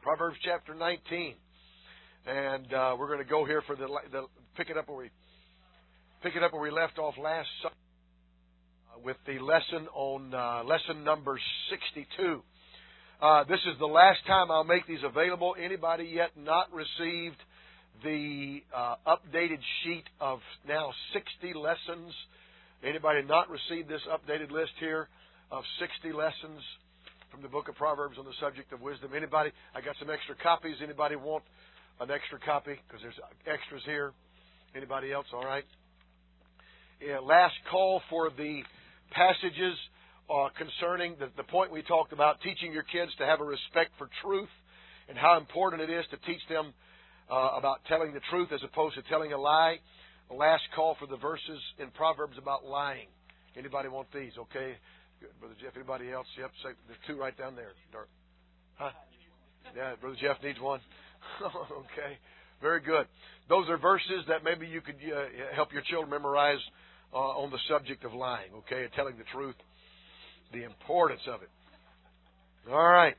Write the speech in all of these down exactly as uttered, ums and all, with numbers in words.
Proverbs chapter nineteen. And uh, we're going to go here for the, the pick it up where we pick it up where we left off last Sunday uh, with the lesson on uh, lesson number sixty-two. Uh, this is the last time I'll make these available. Anybody yet not received the uh, updated sheet of now sixty lessons? Anybody not received this updated list here of sixty lessons from the book of Proverbs on the subject of wisdom? Anybody? I got some extra copies. Anybody want an extra copy? Because there's extras here. Anybody else? All right. Yeah, last call for the passages uh, concerning the, the point we talked about, teaching your kids to have a respect for truth and how important it is to teach them uh, about telling the truth as opposed to telling a lie. The last call for the verses in Proverbs about lying. Anybody want these? Okay. Good. Brother Jeff, anybody else? Yep, say, there's two right down there. Huh? Yeah, Brother Jeff needs one. Okay, very good. Those are verses that maybe you could uh, help your children memorize uh, on the subject of lying, okay, and telling the truth, the importance of it. All right.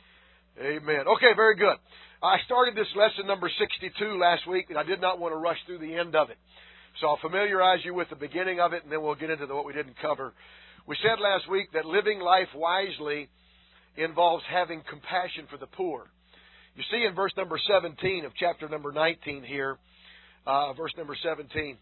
Amen. Okay, very good. I started this lesson number sixty-two last week, and I did not want to rush through the end of it. So I'll familiarize you with the beginning of it, and then we'll get into the, what we didn't cover. We said last week that living life wisely involves having compassion for the poor. You see in verse number seventeen of chapter number nineteen here, uh, verse number seventeen,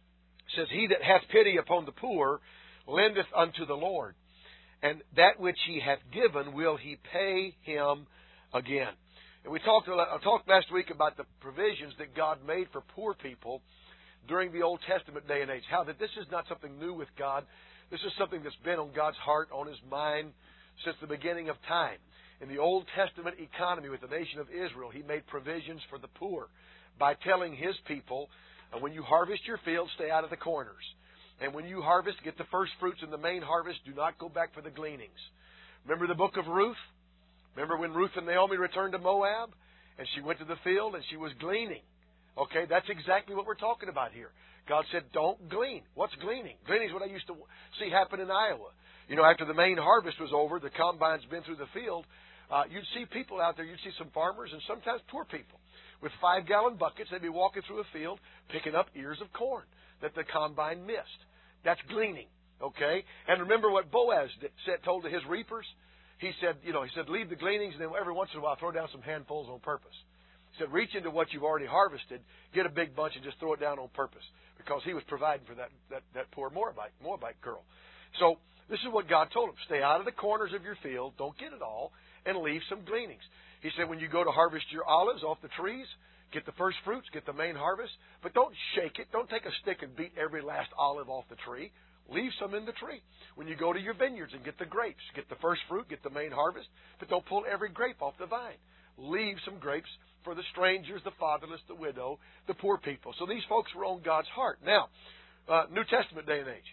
it says, He that hath pity upon the poor lendeth unto the Lord, and that which he hath given will he pay him again. And we talked, I talked last week about the provisions that God made for poor people during the Old Testament day and age. How that this is not something new with God. This is something that's been on God's heart, on His mind, since the beginning of time. In the Old Testament economy with the nation of Israel, He made provisions for the poor by telling His people, when you harvest your field, stay out of the corners. And when you harvest, get the first fruits in the main harvest. Do not go back for the gleanings. Remember the book of Ruth? Remember when Ruth and Naomi returned to Moab? And she went to the field and she was gleaning. Okay, that's exactly what we're talking about here. God said, don't glean. What's gleaning? Gleaning is what I used to see happen in Iowa. You know, after the main harvest was over, the combine's been through the field, uh, you'd see people out there, you'd see some farmers and sometimes poor people with five-gallon buckets. They'd be walking through a field picking up ears of corn that the combine missed. That's gleaning, okay? And remember what Boaz said, told to his reapers? He said, you know, he said, leave the gleanings and then every once in a while throw down some handfuls on purpose. He said, reach into what you've already harvested, get a big bunch and just throw it down on purpose. Because he was providing for that, that, that poor Moabite, Moabite girl. So this is what God told him. Stay out of the corners of your field. Don't get it all. And leave some gleanings. He said, when you go to harvest your olives off the trees, get the first fruits, get the main harvest. But don't shake it. Don't take a stick and beat every last olive off the tree. Leave some in the tree. When you go to your vineyards and get the grapes, get the first fruit, get the main harvest. But don't pull every grape off the vine. Leave some grapes for the strangers, the fatherless, the widow, the poor people. So these folks were on God's heart. Now, uh, New Testament day and age.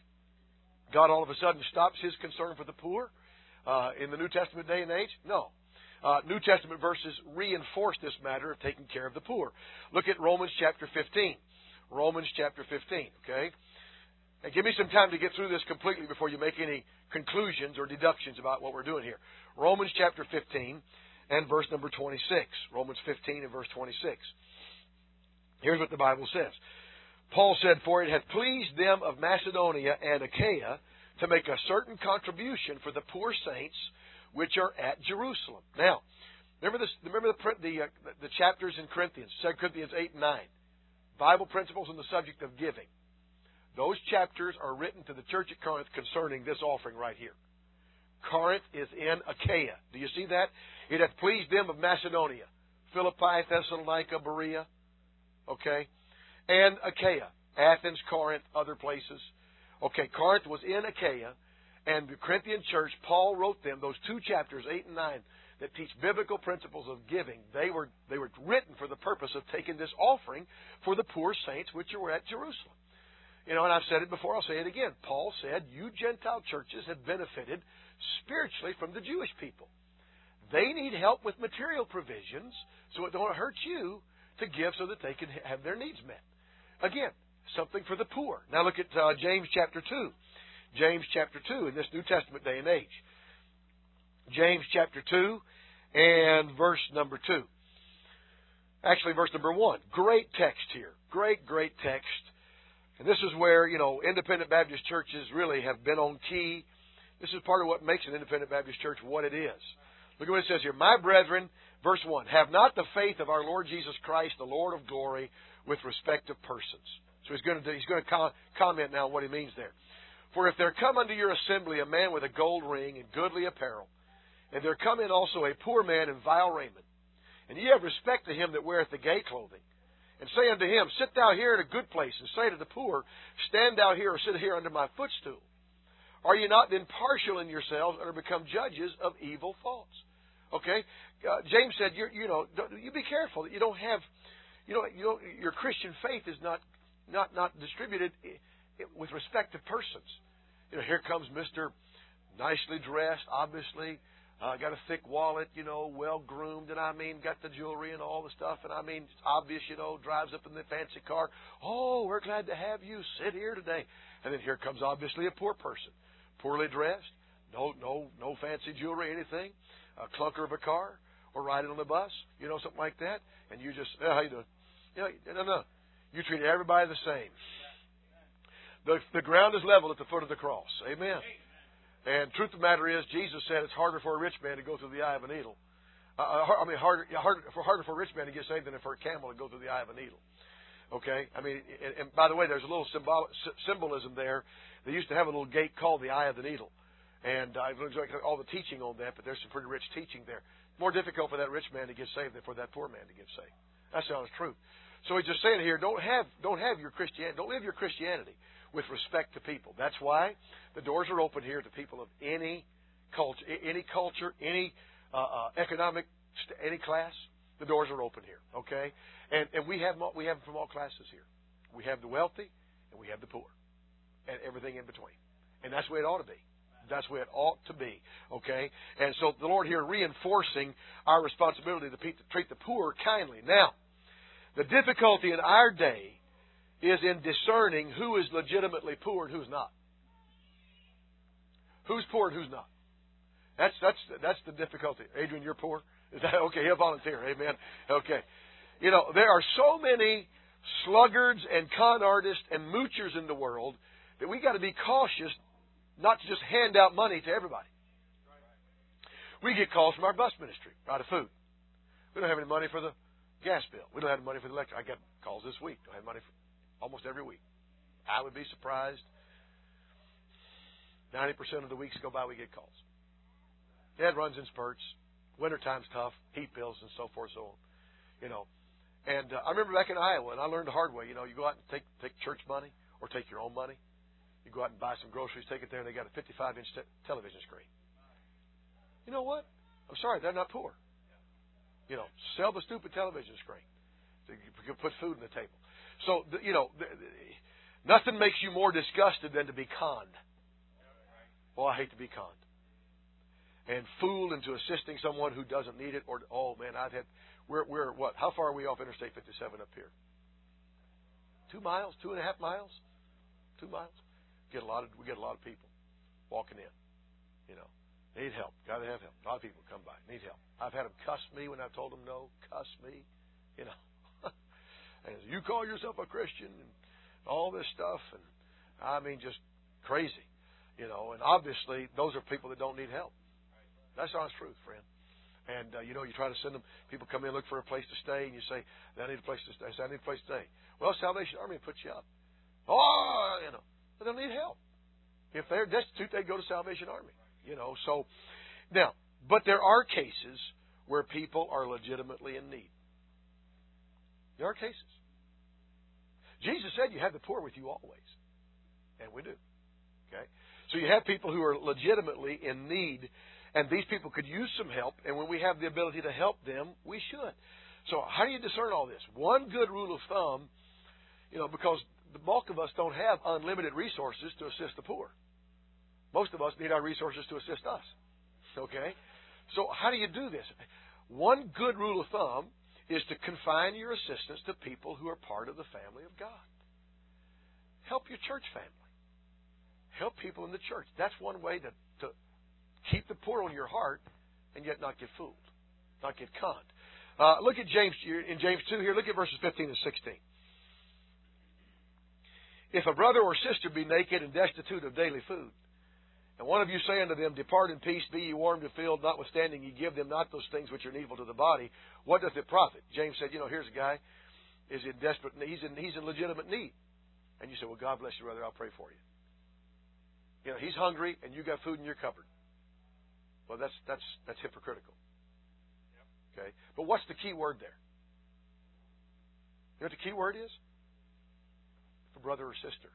God all of a sudden stops His concern for the poor uh, in the New Testament day and age? No. Uh, New Testament verses reinforce this matter of taking care of the poor. Look at Romans chapter fifteen. Romans chapter fifteen, okay? And give me some time to get through this completely before you make any conclusions or deductions about what we're doing here. Romans chapter fifteen and verse number twenty-six. Romans fifteen and verse twenty-six. Here's what the Bible says. Paul said, For it hath pleased them of Macedonia and Achaia to make a certain contribution for the poor saints which are at Jerusalem. Now, remember this, remember the the, uh, the chapters in Corinthians, Second Corinthians eight and nine. Bible principles on the subject of giving. Those chapters are written to the church at Corinth concerning this offering right here. Corinth is in Achaia. Do you see that? It hath pleased them of Macedonia, Philippi, Thessalonica, Berea, okay, and Achaia, Athens, Corinth, other places. Okay, Corinth was in Achaia, and the Corinthian church, Paul wrote them, those two chapters, eight and nine, that teach biblical principles of giving. They were, they were written for the purpose of taking this offering for the poor saints which are at Jerusalem. You know, and I've said it before, I'll say it again. Paul said, you Gentile churches have benefited spiritually from the Jewish people. They need help with material provisions so it don't hurt you to give so that they can have their needs met. Again, something for the poor. Now look at uh, James chapter two. James chapter two in this New Testament day and age. James chapter two and verse number two. Actually, verse number one. Great text here. Great, great text. And this is where, you know, independent Baptist churches really have been on key. This is part of what makes an independent Baptist church what it is. Look at what it says here. My brethren, verse one, have not the faith of our Lord Jesus Christ, the Lord of glory, with respect of persons. So he's going to do, he's going to com- comment now on what he means there. For if there come unto your assembly a man with a gold ring and goodly apparel, and there come in also a poor man in vile raiment, and ye have respect to him that weareth the gay clothing, and say unto him, Sit thou here in a good place, and say to the poor, Stand thou here, or sit here under my footstool. Are ye not then partial in yourselves, and are become judges of evil thoughts? Okay, uh, James said, you you know, you be careful that you don't have, you know, you don't, your Christian faith is not not not distributed with respect to persons. You know, here comes Mister nicely dressed, obviously. Uh, got a thick wallet, you know, well groomed, and I mean, got the jewelry and all the stuff, and I mean, it's obvious, you know, drives up in the fancy car. Oh, we're glad to have you sit here today. And then here comes obviously a poor person, poorly dressed, no, no, no fancy jewelry, anything, a clunker of a car, or riding on the bus, you know, something like that. And you just, oh, how you doing? You know, no, no, you treat everybody the same. The the ground is level at the foot of the cross. Amen. And truth of the matter is, Jesus said it's harder for a rich man to go through the eye of a needle. Uh, I mean, harder, harder, for, harder for a rich man to get saved than for a camel to go through the eye of a needle. Okay? I mean, and, and by the way, there's a little symbol, symbolism there. They used to have a little gate called the eye of the needle. And I've enjoyed all the teaching on that, but there's some pretty rich teaching there. More difficult for that rich man to get saved than for that poor man to get saved. That's the honest truth. So he's just saying here, don't have, don't have your Christianity, don't live your Christianity with respect to people. That's why the doors are open here to people of any culture, any culture, any uh, uh, economic, any class. The doors are open here, okay? And and we have we have them from all classes here. We have the wealthy and we have the poor, and everything in between. And that's the way it ought to be. That's the way it ought to be, okay? And so the Lord here reinforcing our responsibility to treat the poor kindly. Now, the difficulty in our day is in discerning who is legitimately poor and who's not. Who's poor and who's not. That's that's that's the difficulty. Adrian, you're poor? Is that okay? He'll volunteer. Amen. Okay. You know, there are so many sluggards and con artists and moochers in the world that we got to be cautious not to just hand out money to everybody. We get calls from our bus ministry out of food. We don't have any money for the gas bill. We don't have any money for the electric. I get calls this week. Don't have money for almost every week. I would be surprised. ninety percent of the weeks go by, we get calls. Yeah, it runs in spurts. Wintertime's tough. Heat bills and so forth, so on. You know. And uh, I remember back in Iowa, and I learned the hard way. You know, you go out and take take church money or take your own money. You go out and buy some groceries, take it there, and they got a fifty-five inch te- television screen. You know what? I'm sorry, they're not poor. You know, sell the stupid television screen. So you can put food on the table. So, you know, nothing makes you more disgusted than to be conned. Well, I hate to be conned. And fooled into assisting someone who doesn't need it. Or, oh, man, I've had, we're, we're what? How far are we off Interstate fifty-seven up here? Two miles? Two and a half miles? Two miles? Get a lot of, we get a lot of people walking in. You know, need help. Got to have help. A lot of people come by. Need help. I've had them cuss me when I told them no. Cuss me. You know. And you call yourself a Christian and all this stuff, and I mean just crazy, you know. And obviously, those are people that don't need help. That's the honest truth, friend. And uh, you know, you try to send them. People come in, look for a place to stay, and you say, "I need a place to stay." I say, "I need a place to stay." Well, Salvation Army puts you up. Oh, you know, but they don't need help. If they're destitute, they go to Salvation Army. You know, so now, but there are cases where people are legitimately in need. There are cases. Jesus said you have the poor with you always. And we do. Okay? So you have people who are legitimately in need, and these people could use some help, and when we have the ability to help them, we should. So how do you discern all this? One good rule of thumb, you know, because the bulk of us don't have unlimited resources to assist the poor. Most of us need our resources to assist us. Okay? So how do you do this? One good rule of thumb is to confine your assistance to people who are part of the family of God. Help your church family. Help people in the church. That's one way to, to keep the poor on your heart and yet not get fooled. not get conned. Uh, look at James in James two here. Look at verses fifteen and sixteen. If a brother or sister be naked and destitute of daily food, and one of you say unto them, Depart in peace, be ye warmed and filled, notwithstanding ye give them not those things which are needful to the body, what doth it profit? James said, you know, here's a guy, is in desperate need, he's in, he's in legitimate need. And you say, well, God bless you, brother, I'll pray for you. You know, he's hungry and you got food in your cupboard. Well, that's that's that's hypocritical. Okay? But what's the key word there? You know what the key word is? For brother or sister.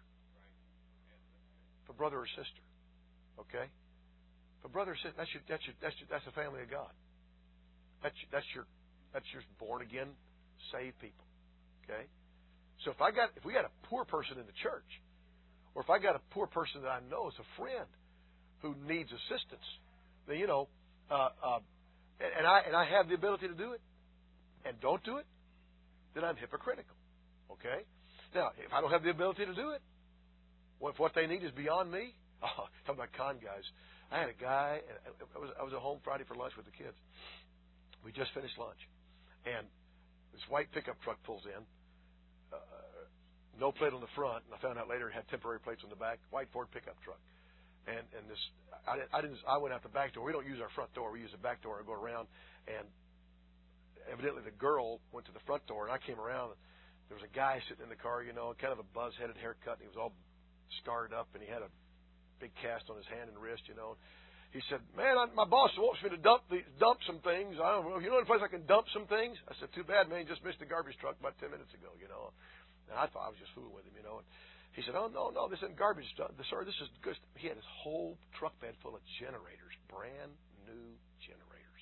For brother or sister. Okay? For brother or sister, that's your that's your that's your, that's the family of God. That's your, that's your that's your born again, saved people. Okay? So if I got if we got a poor person in the church, or if I got a poor person that I know is a friend who needs assistance, then you know, uh, uh, and I and I have the ability to do it, and don't do it, then I'm hypocritical. Okay? Now, if I don't have the ability to do it, well, if what they need is beyond me, oh, talking about con guys. I had a guy. I was I was at home Friday for lunch with the kids. We just finished lunch, and this white pickup truck pulls in. Uh, no plate on the front, and I found out later it had temporary plates on the back. White Ford pickup truck, and and this I, I didn't I went out the back door. We don't use our front door. We use the back door and go around. And evidently the girl went to the front door, and I came around. And there was a guy sitting in the car, you know, kind of a buzz-headed haircut, and he was all scarred up, and he had a big cast on his hand and wrist, you know. He said, "Man, I, my boss wants me to dump the, dump some things. I don't know. You know any place I can dump some things?" I said, "Too bad, man. You just missed the garbage truck about ten minutes ago, you know." And I thought I was just fooling with him, you know. And he said, "Oh, no, no, this isn't garbage stuff. Sir, this is good." He had his whole truck bed full of generators, brand new generators.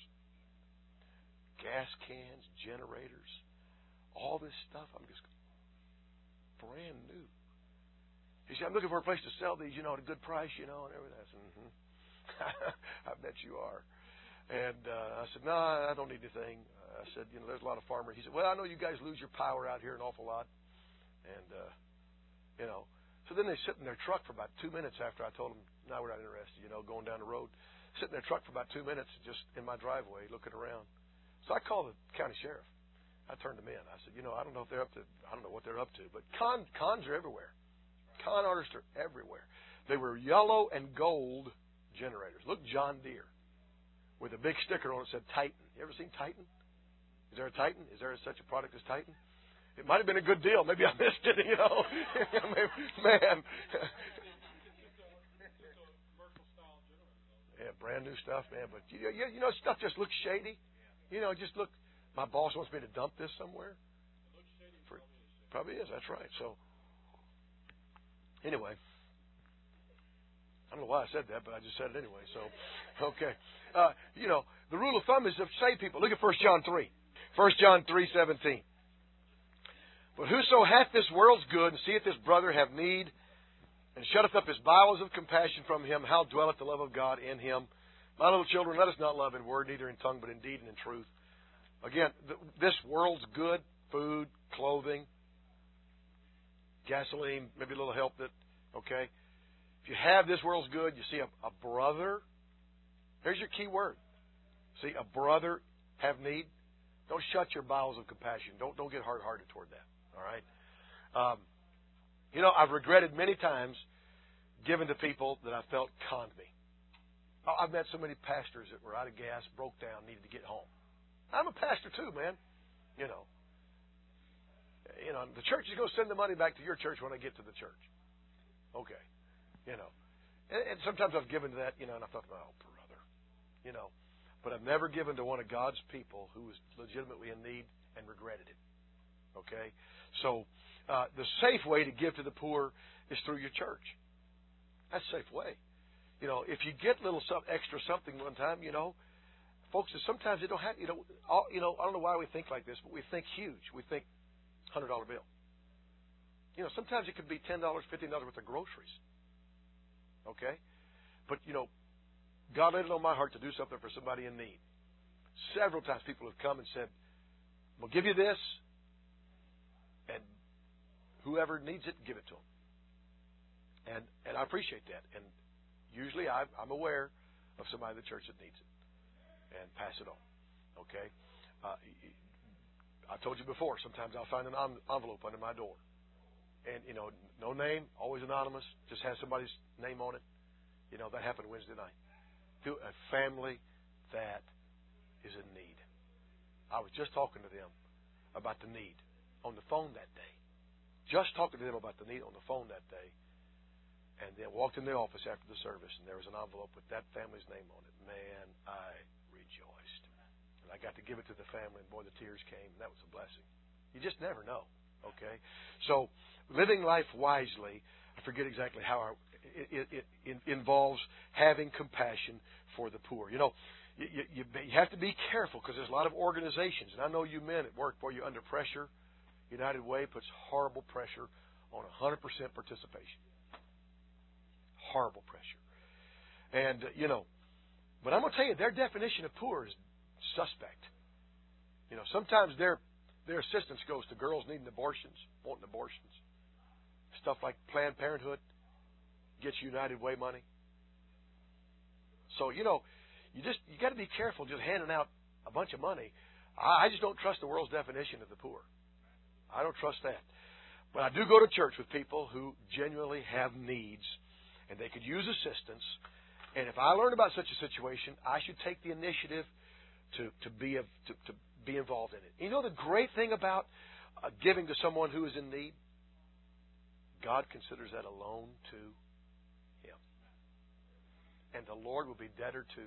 Gas cans, generators, all this stuff. I'm just brand new. He said, "I'm looking for a place to sell these, you know, at a good price, you know, and everything." I said, mm-hmm. I bet you are. And uh, I said, "No, I don't need anything." I said, "You know, there's a lot of farmers." He said, "Well, I know you guys lose your power out here an awful lot." And, uh, you know, so then they sit in their truck for about two minutes after I told them, "No, we're not interested," you know, going down the road. Sit in their truck for about two minutes just in my driveway looking around. So I called the county sheriff. I turned them in. I said, "You know, I don't know if they're up to, I don't know what they're up to, but con, cons are everywhere. Con artists are everywhere." They were yellow and gold generators. Look, John Deere with a big sticker on it that said Titan. You ever seen Titan? Is there a Titan? Is there such a product as Titan? It might have been a good deal. Maybe I missed it, you know. Man. Yeah, brand new stuff, man. But, you, you, you know, stuff just looks shady. You know, just look. My boss wants me to dump this somewhere. For, probably is. That's right. So, anyway. I don't know why I said that, but I just said it anyway. So, okay. Uh, you know, the rule of thumb is to save people. Look at First John three. First John three seventeen. "But whoso hath this world's good, and seeth his brother have need, and shutteth up his bowels of compassion from him, how dwelleth the love of God in him? My little children, let us not love in word, neither in tongue, but in deed and in truth." Again, th- this world's good, food, clothing, gasoline, maybe a little help that, okay. If you have this world's good, you see a, a brother, here's your key word. See, a brother have need. Don't shut your bowels of compassion. Don't don't get hard-hearted toward that. All right? Um, you know, I've regretted many times giving to people that I felt conned me. I've met so many pastors that were out of gas, broke down, needed to get home. I'm a pastor too, man. You know. You know, the church is going to send the money back to your church when I get to the church. Okay. You know. And, and sometimes I've given to that, you know, and I thought, oh, brother. You know. But I've never given to one of God's people who was legitimately in need and regretted it. Okay? So, uh, the safe way to give to the poor is through your church. That's a safe way. You know, if you get little some extra something one time, you know, folks, sometimes they don't have, you know, all, you know, I don't know why we think like this, but we think huge. We think one hundred dollar bill. You know, sometimes it could be ten dollars, fifteen dollars worth of groceries. Okay? But, you know, God laid it on my heart to do something for somebody in need. Several times people have come and said, "We'll give you this, and whoever needs it, give it to them." And and I appreciate that. And usually I, I'm aware of somebody in the church that needs it, and pass it on. Okay? Uh, I told you before, sometimes I'll find an envelope under my door. And, you know, no name, always anonymous, just has somebody's name on it. You know, that happened Wednesday night. To a family that is in need. I was just talking to them about the need on the phone that day. Just talking to them about the need on the phone that day. And then walked in the office after the service, and there was an envelope with that family's name on it. Man, I rejoiced. And I got to give it to the family, and boy, the tears came. And that was a blessing. You just never know, okay? So, living life wisely, I forget exactly how I, it, it, it involves having compassion for the poor. You know, you, you, you have to be careful because there's a lot of organizations, and I know you men at work where you're under pressure. United Way puts horrible pressure on one hundred percent participation. Horrible pressure. And, uh, you know, but I'm going to tell you, their definition of poor is suspect. You know, sometimes their their assistance goes to girls needing abortions, wanting abortions. Stuff like Planned Parenthood gets United Way money. So, you know, you just you got to be careful just handing out a bunch of money. I, I just don't trust the world's definition of the poor. I don't trust that. But I do go to church with people who genuinely have needs, and they could use assistance. And if I learn about such a situation, I should take the initiative to, to, be, a, to, to be involved in it. You know the great thing about uh, giving to someone who is in need? God considers that a loan to Him. And the Lord will be debtor to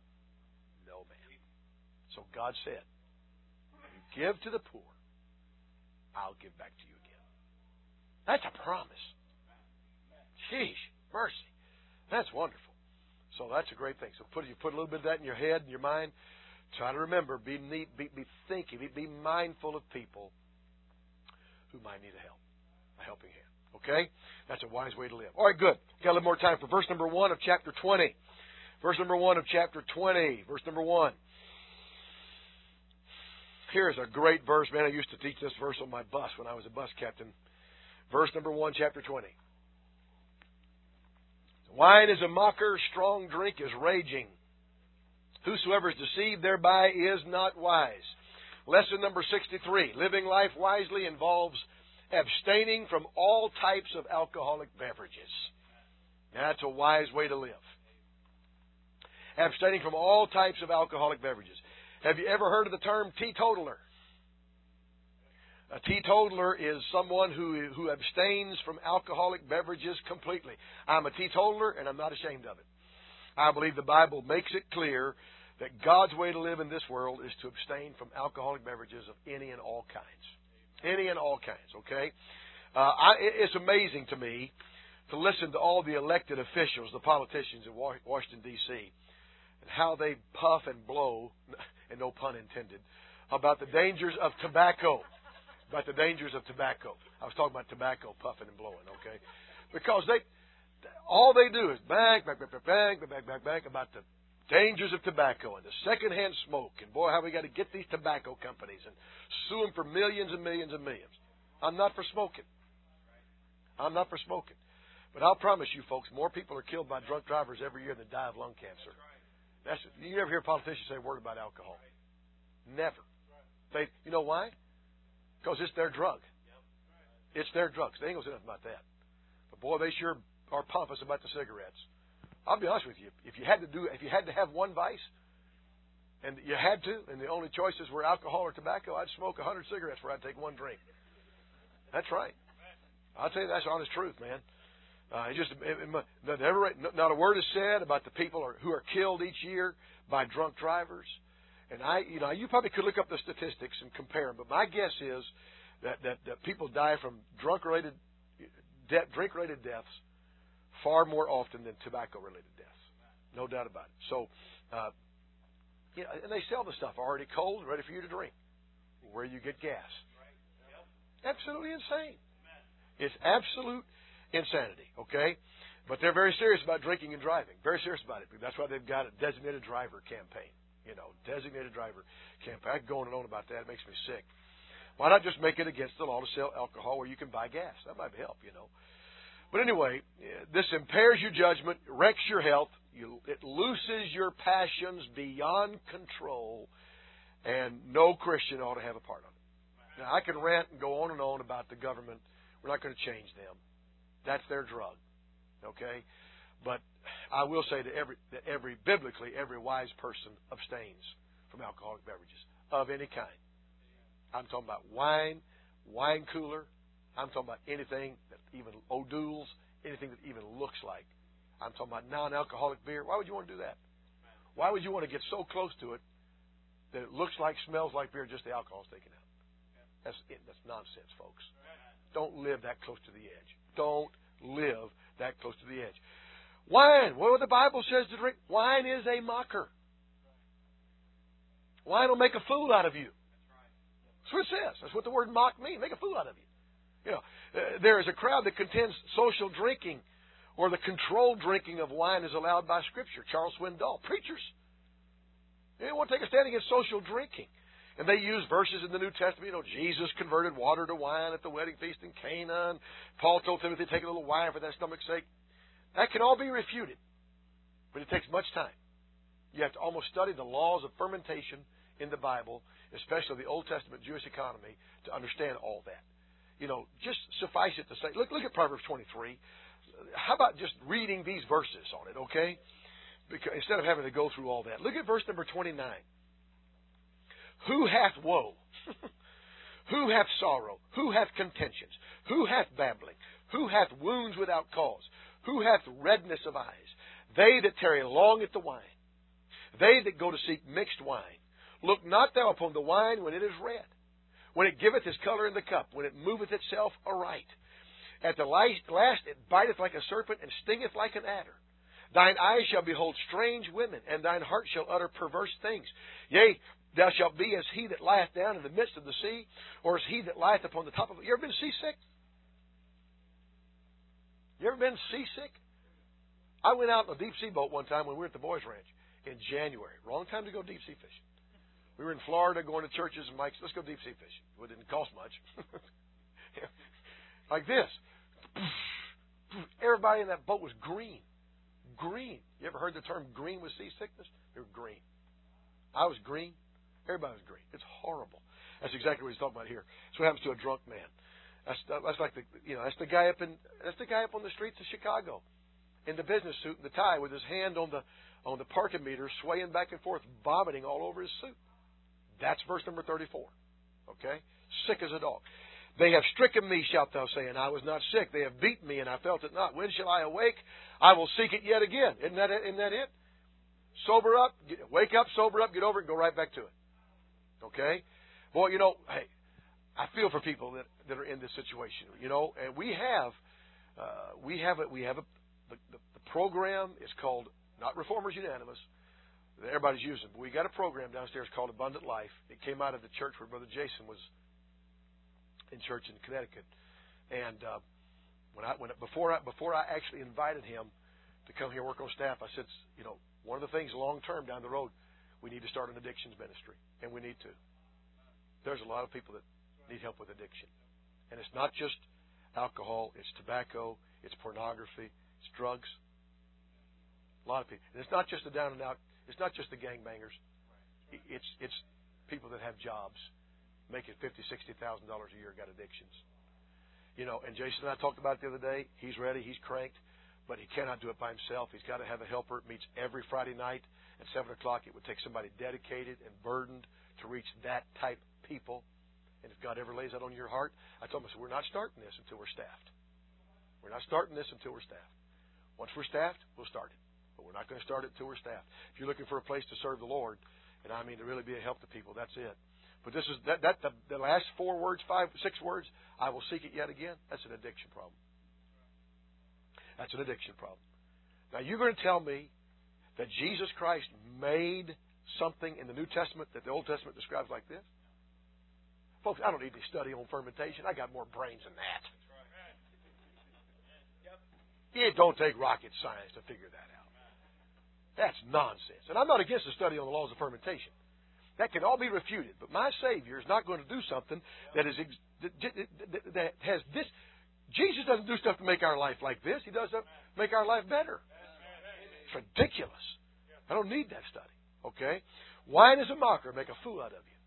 no man. So God said, you give to the poor, I'll give back to you again. That's a promise. Sheesh. Mercy. That's wonderful. So that's a great thing. So put you put a little bit of that in your head and your mind. Try to remember, be neat, be, be thinking, be, be mindful of people who might need a help, a helping hand. Okay? That's a wise way to live. All right, good. Got a little more time for verse number one of chapter twenty. Verse number one of chapter twenty. Verse number one. Here's a great verse, man. I used to teach this verse on my bus when I was a bus captain. Verse number one, chapter twenty. Wine is a mocker, strong drink is raging. Whosoever is deceived thereby is not wise. Lesson number sixty-three. Living life wisely involves abstaining from all types of alcoholic beverages. That's a wise way to live. Abstaining from all types of alcoholic beverages. Have you ever heard of the term teetotaler? A teetotaler is someone who, who abstains from alcoholic beverages completely. I'm a teetotaler, and I'm not ashamed of it. I believe the Bible makes it clear that God's way to live in this world is to abstain from alcoholic beverages of any and all kinds. Any and all kinds, okay? Uh, I, it's amazing to me to listen to all the elected officials, the politicians in Washington, D C, and how they puff and blow, and no pun intended, about the dangers of tobacco. About the dangers of tobacco. I was talking about tobacco puffing and blowing, okay? Because they, all they do is bang, bang, bang, bang, bang, bang, bang, bang about the dangers of tobacco and the secondhand smoke. And boy, how we got to get these tobacco companies and sue them for millions and millions and millions. I'm not for smoking. I'm not for smoking. But I'll promise you, folks, more people are killed by drunk drivers every year than die of lung cancer. That's you never hear politicians say a word about alcohol. Never. They, you know why? Because it's their drug. It's their drugs. They ain't going to say nothing about that. But boy, they sure are pompous about the cigarettes. I'll be honest with you. If you had to do, if you had to have one vice, and you had to, and the only choices were alcohol or tobacco, I'd smoke a hundred cigarettes before I'd take one drink. That's right. I'll tell you that's honest truth, man. Uh, it just it, it, never, not a word is said about the people who are killed each year by drunk drivers. And I, you know, you probably could look up the statistics and compare them, but my guess is that, that, that people die from drunk-related, de- drink-related deaths far more often than tobacco-related deaths. No doubt about it. So, uh, you know, and they sell the stuff already cold, ready for you to drink, where you get gas. Absolutely insane. It's absolute insanity, okay? But they're very serious about drinking and driving. Very serious about it. That's why they've got a designated driver campaign. You know, designated driver campaign. I can go on and on about that. It makes me sick. Why not just make it against the law to sell alcohol where you can buy gas? That might help, you know. But anyway, this impairs your judgment, wrecks your health, you, it looses your passions beyond control, And no Christian ought to have a part of it. Now, I can rant and go on and on about the government. We're not going to change them. That's their drug. Okay? But I will say to every, that every, biblically, every wise person abstains from alcoholic beverages of any kind. I'm talking about wine, wine cooler. I'm talking about anything that even O'Doul's, anything that even looks like. I'm talking about non-alcoholic beer. Why would you want to do that? Why would you want to get so close to it that it looks like, smells like beer, just the alcohol's taken out? That's it. That's nonsense, folks. Don't live that close to the edge. Don't live that close to the edge. Wine. What the Bible says to drink. Wine is a mocker. Wine will make a fool out of you. That's what it says. That's what the word mock means. Make a fool out of you. You know, uh, there is a crowd that contends social drinking or the controlled drinking of wine is allowed by Scripture. Charles Swindoll. Preachers. They don't want to take a stand against social drinking. And they use verses in the New Testament. You know, Jesus converted water to wine at the wedding feast in Cana. And Paul told Timothy to take a little wine for that stomach's sake. That can all be refuted. But it takes much time. You have to almost study the laws of fermentation in the Bible, especially the Old Testament Jewish economy, to understand all that. You know, just suffice it to say, look, look at Proverbs twenty-three. How about just reading these verses on it, okay? Because instead of having to go through all that. Look at verse number twenty-nine. Who hath woe? Who hath sorrow? Who hath contentions? Who hath babbling? Who hath wounds without cause? Who hath redness of eyes? They that tarry long at the wine. They that go to seek mixed wine. Look not thou upon the wine when it is red, when it giveth his color in the cup, when it moveth itself aright. At the last it biteth like a serpent, and stingeth like an adder. Thine eyes shall behold strange women, and thine heart shall utter perverse things. Yea, thou shalt be as he that lieth down in the midst of the sea, or as he that lieth upon the top of it. You ever been seasick? You ever been seasick? I went out in a deep sea boat one time when we were at the Boys Ranch in January. Wrong time to go deep sea fishing. We were in Florida going to churches, and Mike said, let's go deep sea fishing. Well, it didn't cost much. Like this. Everybody in that boat was green. Green. You ever heard the term green with seasickness? They were green. I was green. Everybody was green. It's horrible. That's exactly what he's talking about here. That's what happens to a drunk man. That's that's like the you know that's the guy up in that's the guy up on the streets of Chicago, in the business suit and the tie, with his hand on the on the parking meter, swaying back and forth, vomiting all over his suit. That's verse number thirty-four. Okay, sick as a dog. They have stricken me, shalt thou say, and I was not sick. They have beaten me, and I felt it not. When shall I awake? I will seek it yet again. Isn't that it? Isn't that it? Sober up, get, wake up, sober up, get over it, and go right back to it. Okay? Boy, you know, hey, I feel for people that, that are in this situation. You know, and we have, uh, we have a, we have a, the, the, the program is called, not Reformers Unanimous, that everybody's using, but we got a program downstairs called Abundant Life. It came out of the church where Brother Jason was in church in Connecticut. And uh, when I, when before I, before I actually invited him to come here and work on staff, I said, you know, one of the things long term down the road, we need to start an addictions ministry, and we need to. There's a lot of people that need help with addiction, and it's not just alcohol, it's tobacco, it's pornography, it's drugs. A lot of people, and it's not just the down and out. It's not just the gangbangers. It's it's people that have jobs, making fifty, sixty thousand dollars a year, got addictions. You know, and Jason and I talked about it the other day. He's ready, he's cranked, but he cannot do it by himself. He's got to have a helper. It meets every Friday night at seven o'clock. It would take somebody dedicated and burdened to reach that type of people. And if God ever lays that on your heart, I told him, I said, we're not starting this until we're staffed. We're not starting this until we're staffed. Once we're staffed, we'll start it. But we're not going to start it until we're staffed. If you're looking for a place to serve the Lord, and I mean to really be a help to people, that's it. But this is that, that the, the last four words, five, six words, I will seek it yet again. That's an addiction problem. That's an addiction problem. Now you're going to tell me that Jesus Christ made something in the New Testament that the Old Testament describes like this? Folks, I don't need to study on fermentation. I got more brains than that. It don't take rocket science to figure that out. That's nonsense. And I'm not against the study on the laws of fermentation. That can all be refuted. But my Savior is not going to do something that is that has this. Jesus doesn't do stuff to make our life like this. He does stuff to make our life better. It's ridiculous. I don't need that study. Okay? Wine is a mocker. Make a fool out of you.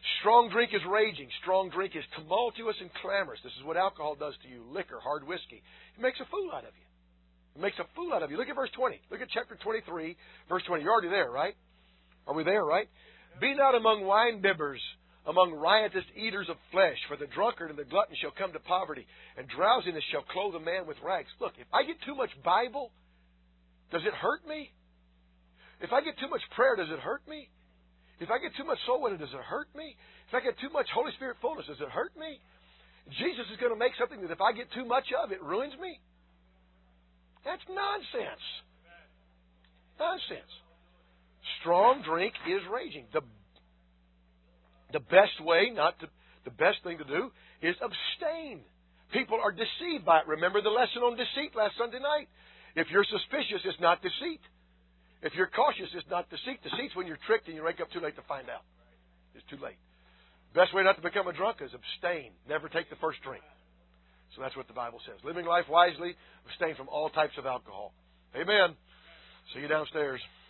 Strong drink is raging. Strong drink is tumultuous and clamorous. This is what alcohol does to you. Liquor, hard whiskey. It makes a fool out of you. It makes a fool out of you. Look at verse twenty. Look at chapter twenty-three, verse twenty. You're already there, right? Are we there, right? Be not among wine bibbers, among riotous eaters of flesh, for the drunkard and the glutton shall come to poverty, and drowsiness shall clothe a man with rags. Look, if I get too much Bible, does it hurt me? If I get too much prayer, does it hurt me? If I get too much soul winning, does it hurt me? If I get too much Holy Spirit fullness, does it hurt me? Jesus is going to make something that if I get too much of, it ruins me. That's nonsense. Nonsense. Strong drink is raging. The, the best way, not to, the best thing to do, is abstain. People are deceived by it. Remember the lesson on deceit last Sunday night? If you're suspicious, it's not deceit. If you're cautious, it's not deceit. Deceit's when you're tricked and you wake up too late to find out. It's too late. Best way not to become a drunk is abstain. Never take the first drink. So that's what the Bible says. Living life wisely, abstain from all types of alcohol. Amen. See you downstairs.